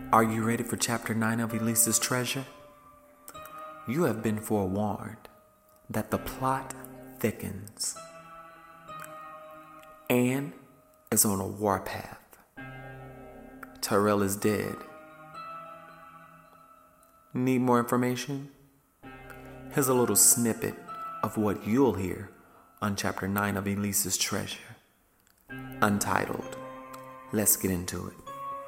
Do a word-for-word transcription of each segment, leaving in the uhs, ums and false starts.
Are you ready for Chapter nine of Elise's Treasure? You have been forewarned that the plot thickens. Anne is on a warpath. Tyrell is dead. Need more information? Here's a little snippet of what you'll hear on Chapter nine of Elise's Treasure, untitled. Let's get into it.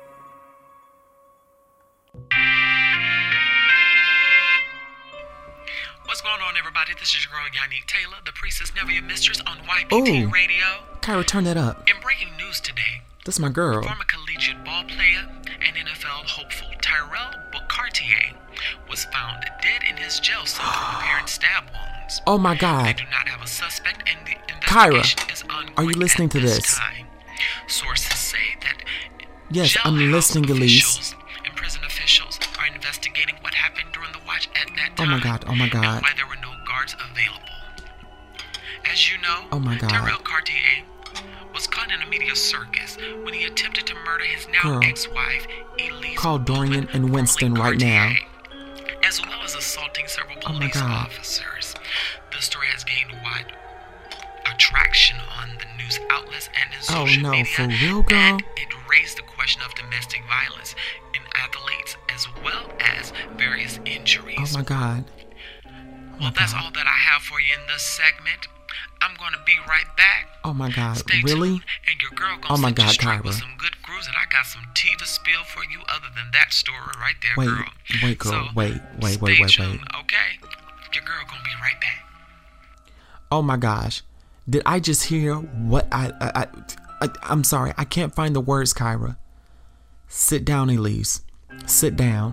What's going on, everybody? This is your girl, Yannick Taylor, the priestess, never your mistress on Y P T Ooh. Radio. Kyra, turn that up. In breaking news today, That's my girl. former collegiate ball player and N F L hopeful Tyrell Cartier was found dead in his jail cell from apparent stab wounds. Oh my They God. do not have a suspect, and the Kyra, investigation is ongoing. are you listening at to this this? time. Sources say that Yes, I'm jailhouse listening, Elise. officials and prison officials are investigating what happened during the watch at that Oh time. my God, oh my God. And why there were no guards available. As you know, Oh my God. Tyrell Cartier was caught in a media circus when he attempted to murder his now Girl, ex-wife, Elise call Dorian Baldwin, and Winston formerly right now. Cartier, as well as assaulting several Oh my police God. officers. The story has gained wide attraction on the news outlets and in Oh, social no, media, for real, girl? and it raised the question of domestic violence in athletes as well as various injuries. Oh my God. Well, that's all that I have for you in this segment. I'm going to be right back. Oh my God. Stay Really? tuned, and your girl gonna Oh my set you God, straight with Kyra. some good grooves, and I got some tea to spill for you other than that story right there, Wait, girl. wait, girl. So, Wait, wait, stay wait, wait, tuned, wait. okay? Your girl gonna be right back. Oh my gosh. Did I just hear what I, I, I, I I'm sorry. I can't find the words, Kyra. Sit down, Elise. Sit down.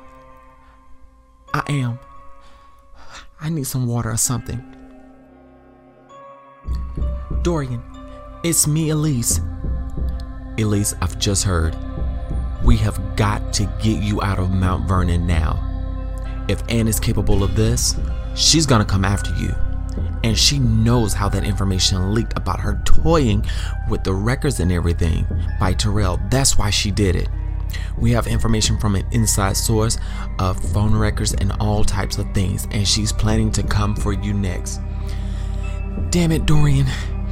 I am. I need some water or something. Dorian, it's me, Elise. Elise, I've just heard. We have got to get you out of Mount Vernon now. If Anne is capable of this, she's gonna come after you. And she knows how that information leaked about her toying with the records and everything by Tyrell. That's why she did it. We have information from an inside source of phone records and all types of things, and she's planning to come for you next. Damn it, Dorian.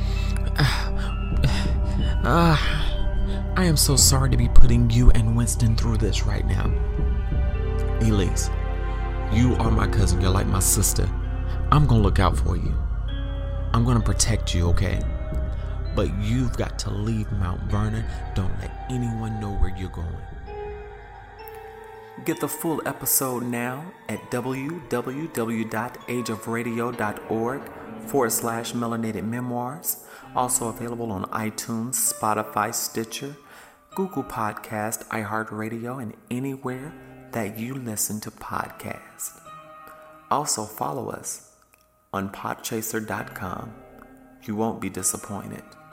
Uh, I am so sorry to be putting you and Winston through this right now. Elise, you are my cousin. You're like my sister. I'm gonna look out for you. I'm gonna protect you, okay? But you've got to leave Mount Vernon. Don't let anyone know where you're going. Get the full episode now at www.ageofradio.org forward slash melanated memoirs. Also available on iTunes, Spotify, Stitcher, Google Podcast, iHeartRadio, and anywhere that you listen to podcasts. Also follow us on podchaser dot com. You won't be disappointed.